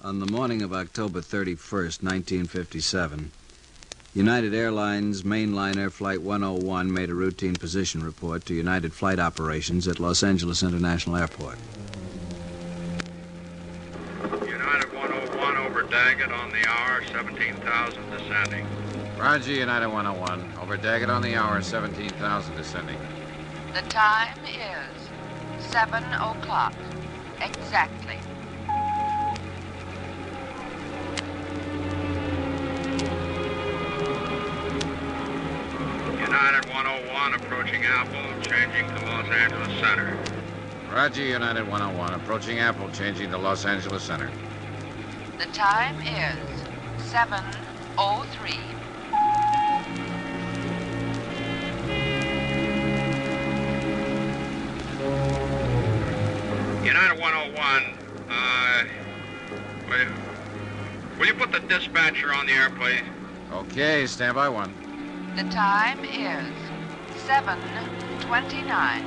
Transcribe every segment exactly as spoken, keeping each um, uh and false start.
On the morning of October thirty-first, nineteen fifty-seven, United Airlines mainliner Flight one oh one made a routine position report to United Flight Operations at Los Angeles International Airport. United one oh one over Daggett on the hour, seventeen thousand descending. Roger, United one oh one. Over Daggett on the hour, seventeen thousand descending. The time is seven o'clock. Exactly. United one oh one approaching Apple, changing to Los Angeles Center. Roger, United one oh one. Approaching Apple, changing to Los Angeles Center. The time is seven oh three. United one oh one, uh, will, will you put the dispatcher on the air, please? Okay, stand by one. The time is seven twenty-nine.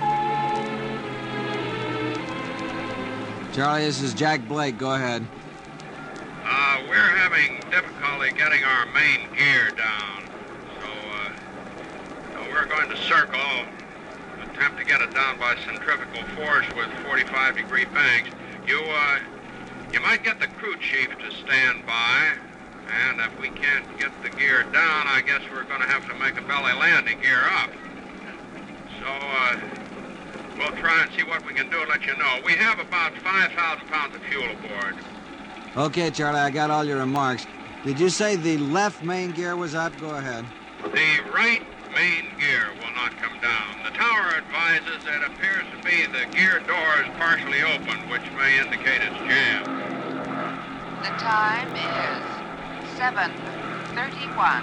Charlie, this is Jack Blake. Go ahead. Uh, we're having difficulty getting our main gear down. So, uh, so we're going to circle, attempt to get it down by centrifugal force with forty-five degree banks. You, uh, you might get the crew chief to stand by, and if we can't get the gear down, I guess we're going to have to make a belly landing gear up. So, uh, we'll try and see what we can do and let you know. We have about five thousand pounds of fuel aboard. Okay, Charlie, I got all your remarks. Did you say the left main gear was up? Go ahead. The right main gear will not come down. The tower advises it appears to be the gear door is partially open, which may indicate it's jammed. The time is seven thirty-one.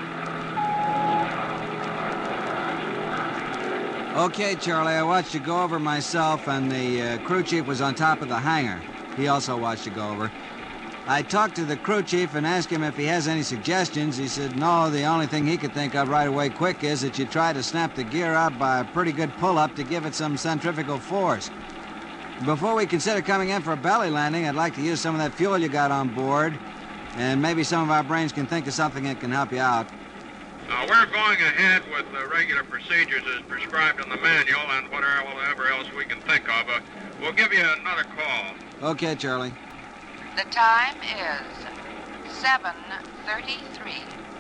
Okay, Charlie, I watched you go over myself, and the uh, crew chief was on top of the hangar. He also watched you go over. I talked to the crew chief and asked him if he has any suggestions. He said no, the only thing he could think of right away quick is that you try to snap the gear up by a pretty good pull-up to give it some centrifugal force. Before we consider coming in for a belly landing, I'd like to use some of that fuel you got on board, and maybe some of our brains can think of something that can help you out. Uh, we're going ahead with the regular procedures as prescribed in the manual and whatever else we can think of. Uh, we'll give you another call. Okay, Charlie. The time is seven thirty-three.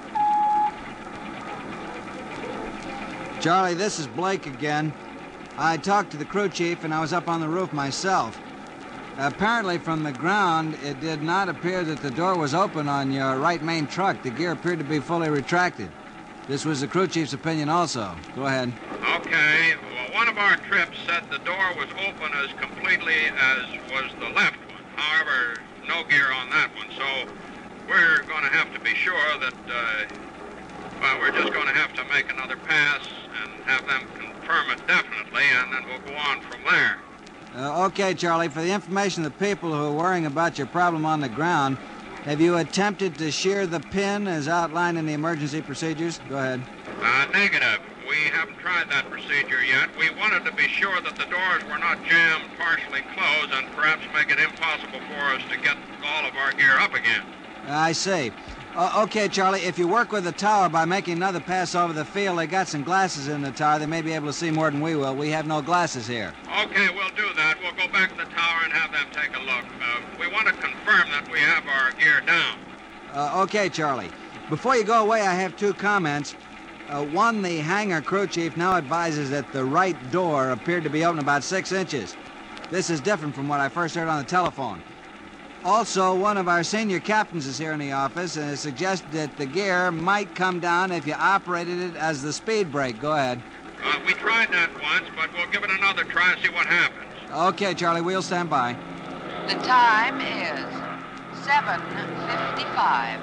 Charlie, this is Blake again. I talked to the crew chief, and I was up on the roof myself. Apparently, from the ground, it did not appear that the door was open on your right main truck. The gear appeared to be fully retracted. This was the crew chief's opinion also. Go ahead. Okay. Well, one of our trips said the door was open as completely as was the left one. However, no gear on that one. So we're going to have to be sure that, uh, well, we're just going to have to make another pass and have them confirm it definitely, and then we'll go on from there. Uh, okay, Charlie, for the information of the people who are worrying about your problem on the ground, have you attempted to shear the pin as outlined in the emergency procedures? Go ahead. Uh, negative. We haven't tried that procedure yet. We wanted to be sure that the doors were not jammed partially closed and perhaps make it impossible for us to get all of our gear up again. I see. Uh, okay, Charlie, if you work with the tower by making another pass over the field, they got some glasses in the tower. They may be able to see more than we will. We have no glasses here. Okay, we'll do that. We'll go back to the tower and have them take a look. Uh, we want to confirm that we have our gear down. Uh, okay, Charlie. Before you go away, I have two comments. Uh, one, the hangar crew chief now advises that the right door appeared to be open about six inches. This is different from what I first heard on the telephone. Also, one of our senior captains is here in the office and has suggested that the gear might come down if you operated it as the speed brake. Go ahead. Uh, we tried that once, but we'll give it another try and see what happens. Okay, Charlie, we'll stand by. The time is seven fifty-five.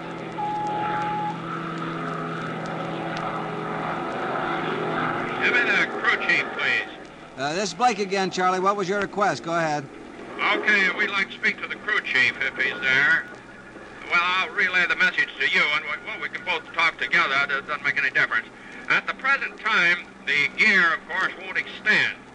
Give me the crew chief, please. Uh, this is Blake again, Charlie. What was your request? Go ahead. Okay, we'd like to speak to the crew chief if he's there. Well, I'll relay the message to you, and we, well, we can both talk together. It doesn't make any difference. At the present time, the gear, of course, won't extend.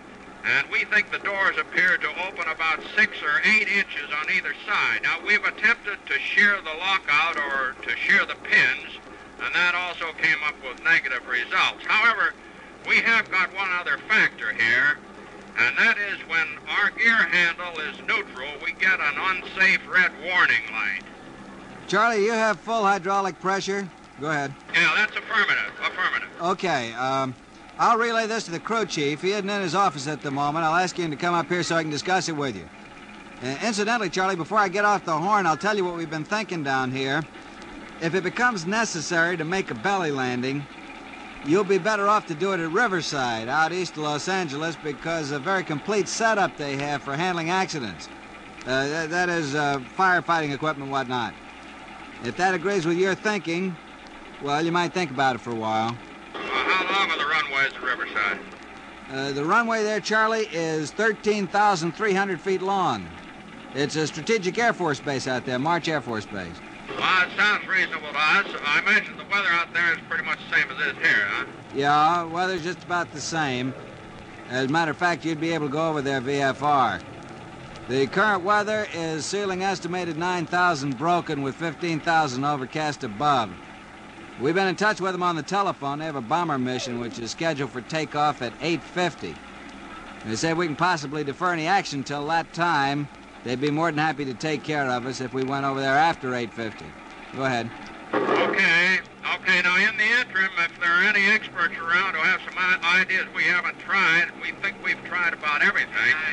and we think the doors appear to open about six or eight inches on either side. Now, we've attempted to shear the lockout or to shear the pins, and that also came up with negative results. However, we have got one other factor here, and that is when our gear handle is neutral, we get an unsafe red warning light. Charlie, you have full hydraulic pressure? Go ahead. Yeah, that's affirmative, affirmative. Okay, um, I'll relay this to the crew chief. He isn't in his office at the moment. I'll ask him to come up here so I can discuss it with you. Uh, incidentally, Charlie, before I get off the horn, I'll tell you what we've been thinking down here. If it becomes necessary to make a belly landing, you'll be better off to do it at Riverside, out east of Los Angeles, because a very complete setup they have for handling accidents. Uh, that, that is, uh, firefighting equipment and whatnot. If that agrees with your thinking, well, you might think about it for a while. Uh, how long are the runways at Riverside? Uh, the runway there, Charlie, is thirteen thousand three hundred feet long. It's a strategic Air Force base out there, March Air Force Base. Well, it sounds reasonable to us. I imagine the weather out there is pretty much the same as it is here, huh? Yeah, weather's just about the same. As a matter of fact, you'd be able to go over there V F R. The current weather is ceiling estimated nine thousand broken with fifteen thousand overcast above. We've been in touch with them on the telephone. They have a bomber mission which is scheduled for takeoff at eight fifty. They say if we can possibly defer any action till that time, they'd be more than happy to take care of us if we went over there after eight fifty. Go ahead. Okay. Okay, now in the interim, if there are any experts around who have some i- ideas we haven't tried, we think we've tried about everything.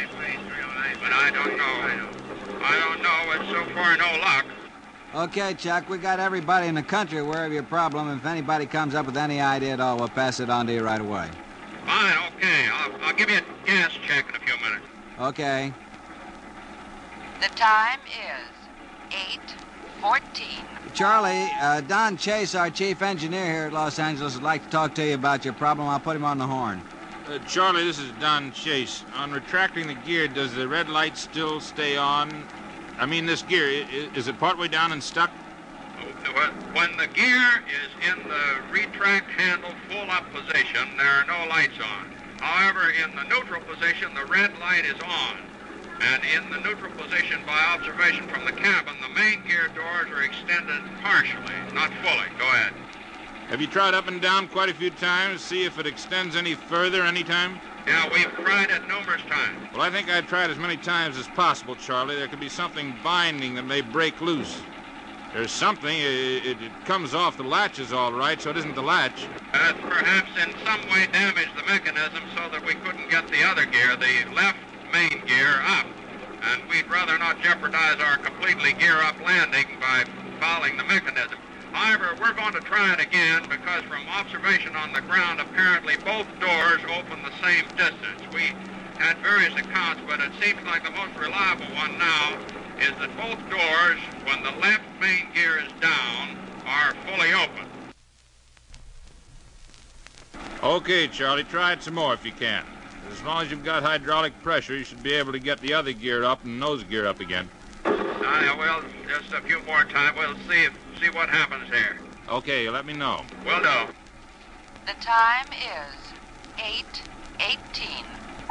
But I don't know. I don't know. It's so far no luck. Okay, Chuck, we got everybody in the country aware of your problem. If anybody comes up with any idea at all, we'll pass it on to you right away. Fine, okay. I'll, I'll give you a gas check in a few minutes. Okay. The time is eight fourteen. Charlie, uh, Don Chase, our chief engineer here at Los Angeles, would like to talk to you about your problem. I'll put him on the horn. Uh, Charlie, this is Don Chase. On retracting the gear, does the red light still stay on? I mean, this gear, i- is it partway down and stuck? When the gear is in the retract handle full-up position, there are no lights on. However, in the neutral position, the red light is on. And in the neutral position, by observation from the cabin, the main gear doors are extended partially, not fully. Go ahead. Have you tried up and down quite a few times, see if it extends any further anytime? Yeah, we've tried it numerous times. Well, I think I'd tried as many times as possible, Charlie. There could be something binding that may break loose. There's something. It, it, it comes off the latches all right, so it isn't the latch. Uh, perhaps in some way damaged the mechanism so that we couldn't get the other gear, the left main gear, up. And we'd rather not jeopardize our completely gear-up landing by fouling the mechanism. However, we're going to try it again because from observation on the ground, apparently both doors open the same distance. We had various accounts, but it seems like the most reliable one now is that both doors, when the left main gear is down, are fully open. Okay, Charlie, try it some more if you can. As long as you've got hydraulic pressure, you should be able to get the other gear up and nose gear up again. Uh, well, just a few more time. We'll see if, see what happens here. Okay, let me know. Will do. The time is eight eighteen.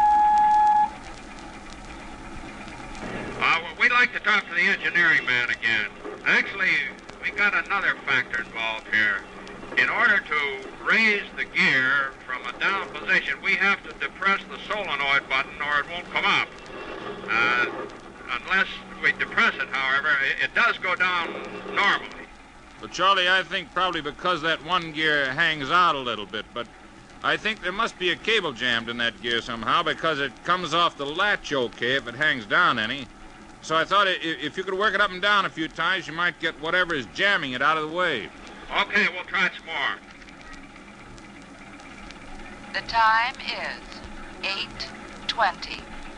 Uh, well, we'd like to talk to the engineering man again. Actually, we got another factor involved here. In order to raise the gear from a down position, we have to depress the solenoid button or it won't come up. Uh, unless we depress it, however, it, it does go down normally. Well, Charlie, I think probably because that one gear hangs out a little bit, but I think there must be a cable jammed in that gear somehow because it comes off the latch okay if it hangs down any. So I thought if you could work it up and down a few times, you might get whatever is jamming it out of the way. Okay, we'll try some more. The time is eight twenty.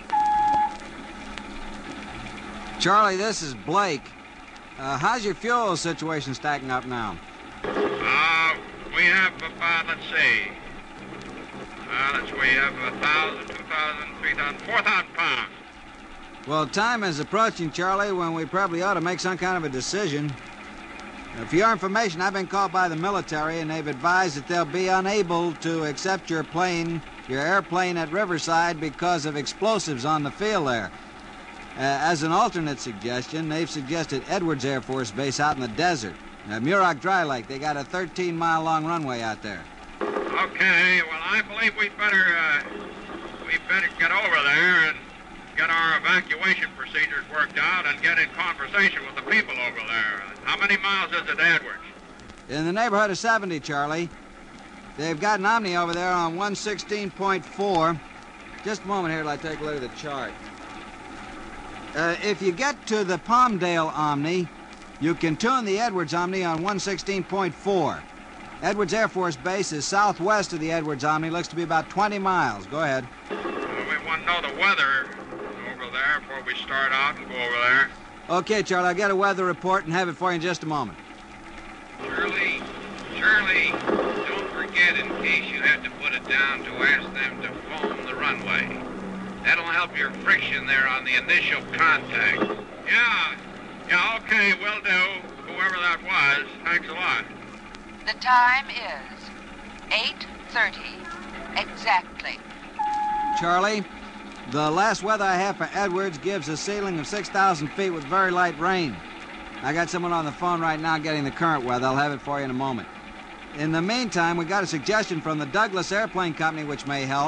Charlie, this is Blake. Uh, how's your fuel situation stacking up now? Uh, we have about, let's see, uh, let's, we have a thousand, two thousand, three thousand, four thousand pounds. Well, time is approaching, Charlie, when we probably ought to make some kind of a decision. Uh, for your information, I've been called by the military, and they've advised that they'll be unable to accept your plane your airplane at Riverside because of explosives on the field there. Uh, as an alternate suggestion, they've suggested Edwards Air Force Base out in the desert. Uh, Muroc Dry Lake, they got a thirteen mile long runway out there. Okay, well, I believe we'd better, uh, we'd better get over there and get our evacuation procedures worked out and get in conversation with the people over there. How many miles is it to Edwards? In the neighborhood of seventy, Charlie. They've got an Omni over there on one sixteen point four. Just a moment here till I take a look at the chart. Uh, if you get to the Palmdale Omni, you can tune the Edwards Omni on one sixteen point four. Edwards Air Force Base is southwest of the Edwards Omni. Looks to be about twenty miles. Go ahead. Well, we want to know the weather over there before we start out and go over there. Okay, Charlie, I'll get a weather report and have it for you in just a moment. Shirley, Shirley, don't forget in case you have to put it down to ask them to foam the runway. That'll help your friction there on the initial contact. Yeah, yeah, okay, will do. Whoever that was, thanks a lot. The time is eight thirty exactly. Charlie, the last weather I have for Edwards gives a ceiling of six thousand feet with very light rain. I got someone on the phone right now getting the current weather. I'll have it for you in a moment. In the meantime, we got a suggestion from the Douglas Airplane Company which may help.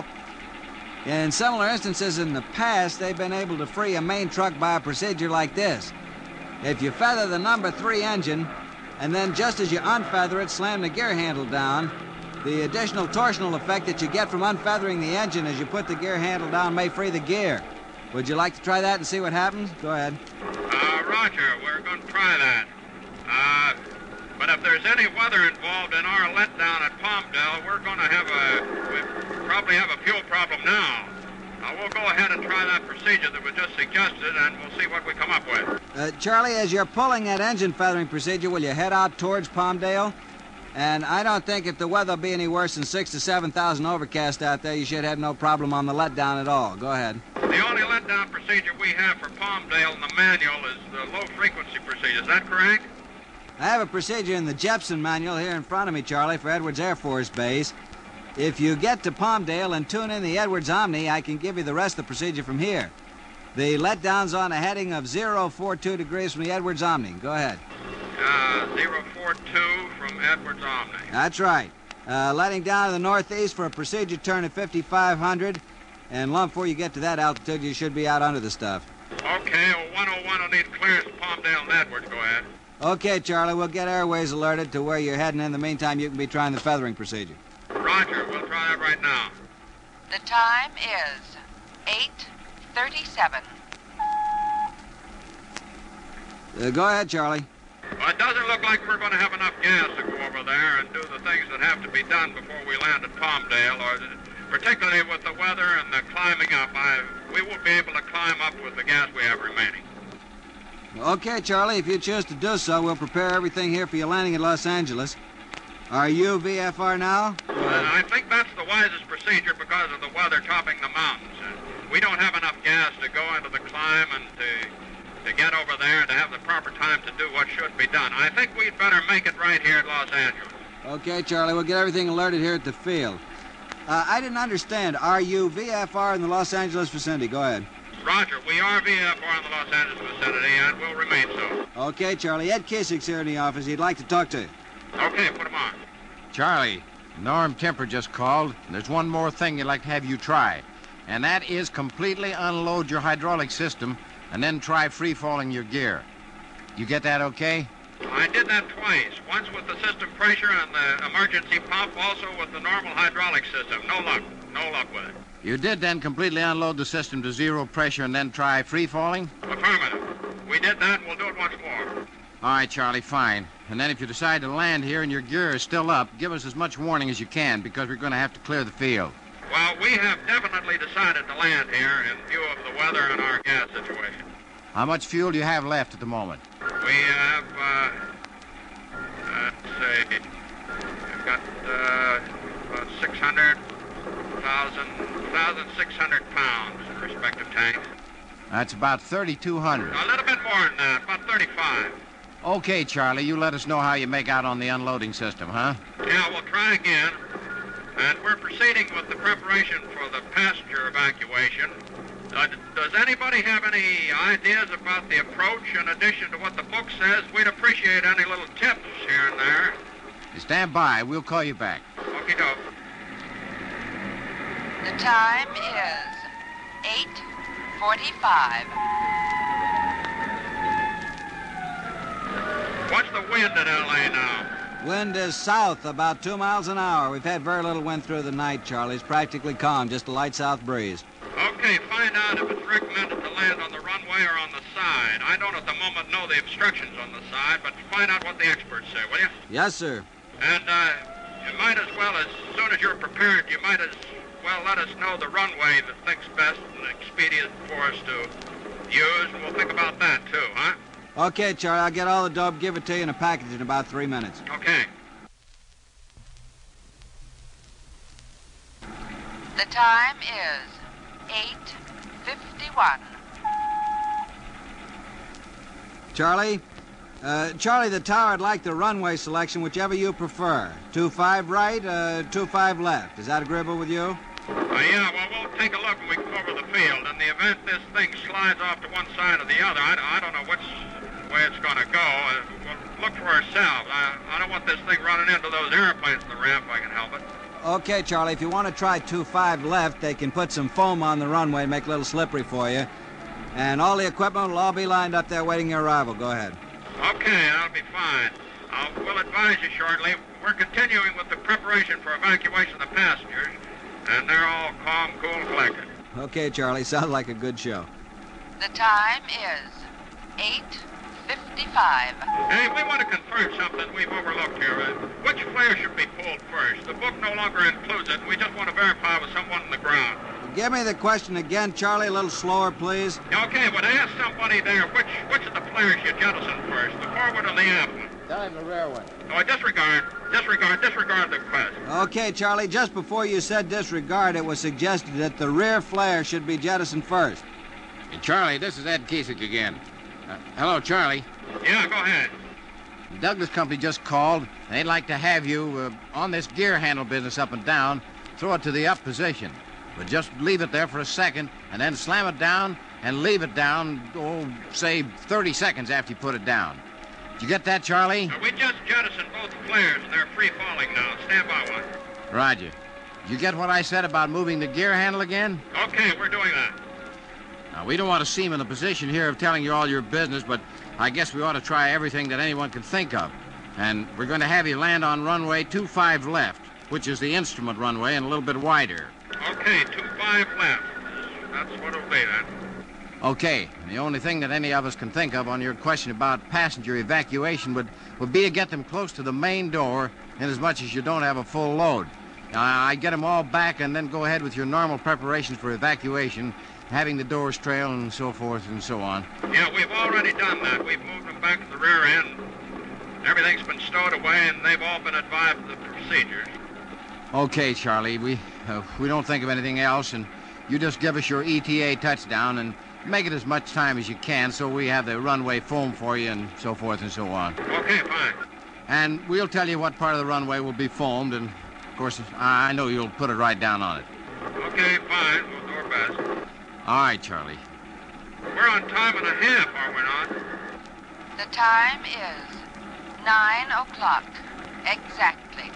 In similar instances in the past, they've been able to free a main truck by a procedure like this. If you feather the number three engine, and then just as you unfeather it, slam the gear handle down, the additional torsional effect that you get from unfeathering the engine as you put the gear handle down may free the gear. Would you like to try that and see what happens? Go ahead. Uh, Roger, we're going to try that. Uh, but if there's any weather involved in our letdown at Palmdale, we're going to have a, we probably have a fuel problem now. Uh, we'll go ahead and try that procedure that was just suggested, and we'll see what we come up with. Uh, Charlie, as you're pulling that engine feathering procedure, will you head out towards Palmdale? And I don't think if the weather will be any worse than six to seven thousand overcast out there, you should have no problem on the letdown at all. Go ahead. The only letdown procedure we have for Palmdale in the manual is the low-frequency procedure. Is that correct? I have a procedure in the Jepson manual here in front of me, Charlie, for Edwards Air Force Base. If you get to Palmdale and tune in the Edwards Omni, I can give you the rest of the procedure from here. The letdown's on a heading of zero four two degrees from the Edwards Omni. Go ahead. Uh, zero four two from Edwards Omni. That's right. Uh, letting down to the northeast for a procedure turn at fifty-five hundred. And long before you get to that altitude, you should be out under the stuff. Okay, well, one oh one will need clearance to Palmdale and Edwards. Go ahead. Okay, Charlie, we'll get Airways alerted to where you're heading. In the meantime, you can be trying the feathering procedure. Roger, we'll try that right now. The time is eight thirty-seven. Uh, go ahead, Charlie. Well, it doesn't look like we're going to have enough gas to go over there and do the things that have to be done before we land at Palmdale, or particularly with the weather and the climbing up. I, we won't be able to climb up with the gas we have remaining. Okay, Charlie, if you choose to do so, we'll prepare everything here for your landing in Los Angeles. Are you V F R now? Uh, I think that's the wisest procedure because of the weather topping the mountains. Uh, we don't have enough gas to go into the climb and to, to get over there and to have the proper time to do what should be done. I think we'd better make it right here at Los Angeles. Okay, Charlie, we'll get everything alerted here at the field. Uh, I didn't understand. Are you V F R in the Los Angeles vicinity? Go ahead. Roger, we are V F R in the Los Angeles vicinity and will remain so. Okay, Charlie. Ed Kissick's here in the office. He'd like to talk to you. Okay, put him on. Charlie, Norm Temper just called. There's one more thing he'd like to have you try, and that is completely unload your hydraulic system and then try free-falling your gear. You get that okay? I did that twice. Once with the system pressure and the emergency pump, also with the normal hydraulic system. No luck. No luck with it. You did then completely unload the system to zero pressure and then try free-falling? Affirmative. We did that, and we'll do it once more. All right, Charlie, fine. And then if you decide to land here and your gear is still up, give us as much warning as you can, because we're going to have to clear the field. Well, we have definitely decided to land here in view of the weather and our gas situation. How much fuel do you have left at the moment? We have, uh, uh let's see, we've got, uh, about six hundred thousand, one thousand six hundred pounds in respective tanks. That's about thirty-two hundred. A little bit more than that, about thirty-five. Okay, Charlie, you let us know how you make out on the unloading system, huh? Yeah, we'll try again. and we're proceeding with the preparation for the passenger evacuation. Uh, d- does anybody have any ideas about the approach in addition to what the book says? We'd appreciate any little tips here and there. Stand by. We'll call you back. Okie doke. The time is eight forty-five. What's the wind in L A now? Wind is south, about two miles an hour. We've had very little wind through the night, Charlie. It's practically calm, just a light south breeze. Okay, find out if it's recommended to land on the runway or on the side. I don't at the moment know the obstructions on the side, but find out what the experts say, will you? Yes, sir. And uh, you might as well, as soon as you're prepared, you might as well let us know the runway that thinks best and expedient for us to use, and we'll think about that too, huh? Okay, Charlie, I'll get all the dope, give it to you in a package in about three minutes. Okay. The time is eight fifty-one. Charlie? Uh, Charlie, the tower would like the runway selection, whichever you prefer. two five right, uh, two five left. Is that agreeable with you? Uh, yeah, well, we'll take a look when we cover the field. In the event this thing slides off to one side or the other, I, I don't know which way it's going to go. Uh, we'll look for ourselves. I, I don't want this thing running into those airplanes in the ramp if I can help it. Okay, Charlie, if you want to try two five left, they can put some foam on the runway and make it a little slippery for you. And all the equipment will all be lined up there waiting your arrival. Go ahead. Okay, that'll be fine. Uh, we'll advise you shortly. We're continuing with the preparation for evacuation of the passengers, and they're all calm, cool, and collected. Okay, Charlie, sounds like a good show. The time is eight fifty-five. Hey, we want to confirm something we've overlooked here. Uh, which flare should be pulled first? The book no longer includes it. We just want to verify with someone on the ground. Give me the question again, Charlie, a little slower, please. Okay, well, ask somebody there which which of the flares you jettison first, the forward or the aft one? Tell him the rear one. Oh, disregard, disregard, disregard the request. Okay, Charlie, just before you said disregard, it was suggested that the rear flare should be jettisoned first. Hey, Charlie, this is Ed Kasich again. Uh, hello, Charlie. Yeah, go ahead. The Douglas Company just called. They'd like to have you uh, on this gear handle business up and down. Throw it to the up position. But just leave it there for a second and then slam it down and leave it down, oh, say thirty seconds after you put it down. Did you get that, Charlie? Uh, we just jettisoned both flares, and they're free falling now. Stand by one. Roger. Did you get what I said about moving the gear handle again? Okay, we're doing that. Now, we don't want to seem in the position here of telling you all your business, but I guess we ought to try everything that anyone can think of. And we're going to have you land on runway two five left, which is the instrument runway and a little bit wider. Okay, two five left. That's what it'll be then. Okay, the only thing that any of us can think of on your question about passenger evacuation would, would be to get them close to the main door, inasmuch as you don't have a full load. Uh, I'd get them all back and then go ahead with your normal preparations for evacuation, having the doors trail and so forth and so on. Yeah, we've already done that. We've moved them back to the rear end. Everything's been stowed away, and they've all been advised of the procedures. Okay, Charlie, we, uh, we don't think of anything else, and you just give us your E T A touchdown and make it as much time as you can so we have the runway foam for you and so forth and so on. Okay, fine. And we'll tell you what part of the runway will be foamed, and, of course, I know you'll put it right down on it. Okay, fine. We'll do our best. All right, Charlie. We're on time and a half, are we not? The time is nine o'clock. Exactly.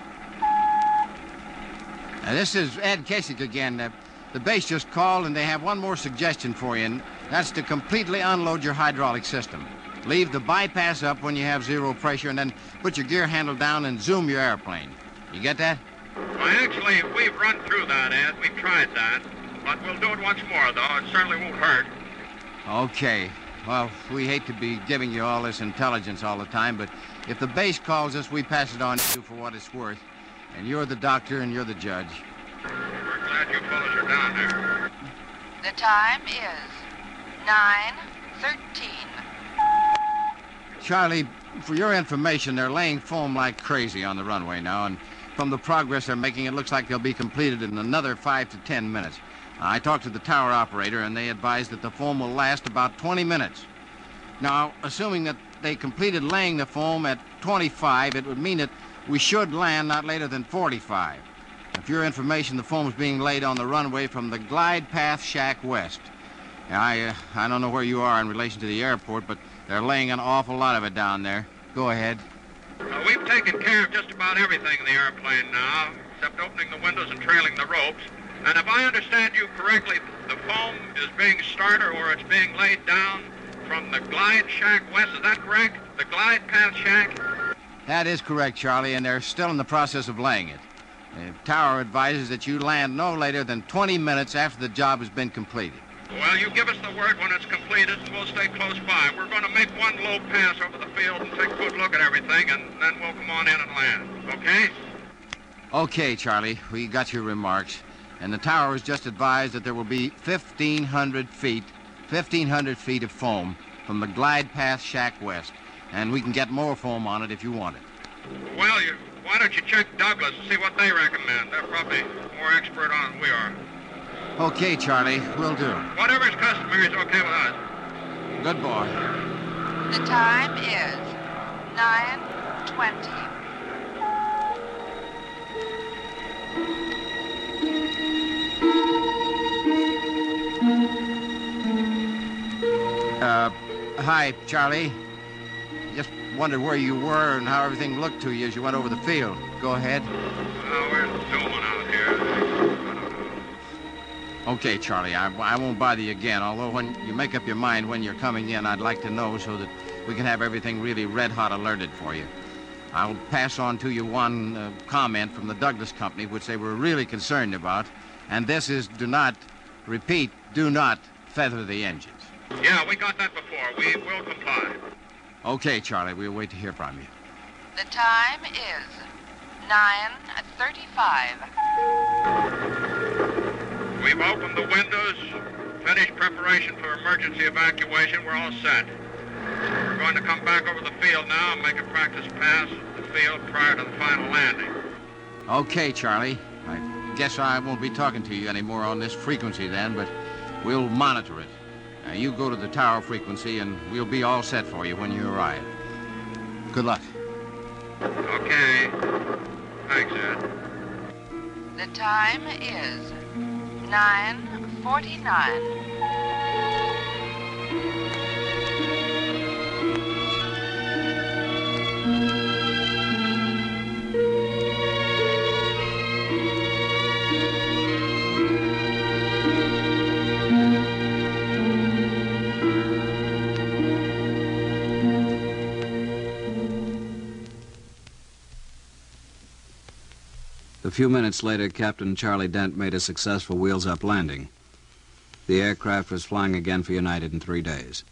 Now, this is Ed Kasich again. Uh, the base just called, and they have one more suggestion for you, and that's to completely unload your hydraulic system. Leave the bypass up when you have zero pressure, and then put your gear handle down and zoom your airplane. You get that? Well, actually, we've run through that, Ed. We've tried that. But we'll do it once more, though. It certainly won't hurt. Okay. Well, we hate to be giving you all this intelligence all the time, but if the base calls us, we pass it on to you for what it's worth. And you're the doctor and you're the judge. We're glad you fellas are down there. The time is nine thirteen. Charlie, for your information, they're laying foam like crazy on the runway now, and from the progress they're making, it looks like they'll be completed in another five to ten minutes. I talked to the tower operator, and they advised that the foam will last about twenty minutes. Now, assuming that they completed laying the foam at twenty-five, it would mean that we should land not later than forty-five. For your information, the foam's being laid on the runway from the Glide Path Shack West. I, uh, I don't know where you are in relation to the airport, but they're laying an awful lot of it down there. Go ahead. Uh, we've taken care of just about everything in the airplane now, except opening the windows and trailing the ropes. And if I understand you correctly, the foam is being started or it's being laid down from the Glide Shack West. Is that correct? The Glide Path Shack? That is correct, Charlie, and they're still in the process of laying it. The tower advises that you land no later than twenty minutes after the job has been completed. Well, you give us the word when it's completed, and we'll stay close by. We're going to make one low pass over the field and take a good look at everything, and then we'll come on in and land. Okay? Okay, Charlie, we got your remarks. And the tower has just advised that there will be fifteen hundred feet, fifteen hundred feet of foam from the Glide Path Shack West. And we can get more foam on it if you want it. Well, you, why don't you check Douglas and see what they recommend? They're probably more expert on it than we are. Okay, Charlie, we'll do. Whatever's customary is okay with us. Good boy. The time is nine twenty. Uh, hi, Charlie. Just wondered where you were and how everything looked to you as you went over the field. Go ahead. Uh, we're zooming out here. Okay, Charlie, I, I won't bother you again, although when you make up your mind when you're coming in, I'd like to know so that we can have everything really red-hot alerted for you. I'll pass on to you one uh, comment from the Douglas Company, which they were really concerned about, and this is do not, repeat, do not feather the engines. Yeah, we got that before. We will comply. Okay, Charlie, we'll wait to hear from you. The time is nine thirty-five. We've opened the windows, finished preparation for emergency evacuation. We're all set. We're going to come back over the field now and make a practice pass of the field prior to the final landing. Okay, Charlie. I guess I won't be talking to you anymore on this frequency then, but we'll monitor it. Now, you go to the tower frequency, and we'll be all set for you when you arrive. Good luck. Okay. Thanks, Ed. The time is nine forty-nine. A few minutes later, Captain Charlie Dent made a successful wheels-up landing. The aircraft was flying again for United in three days.